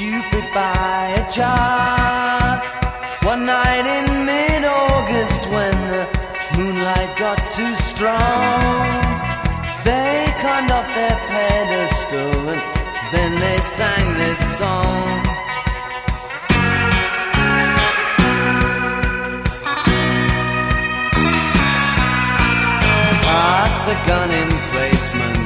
Cupid by a jar. One night in mid-August when the moonlight got too strong, they climbed off their pedestal and then they sang this song. Past the gun emplacement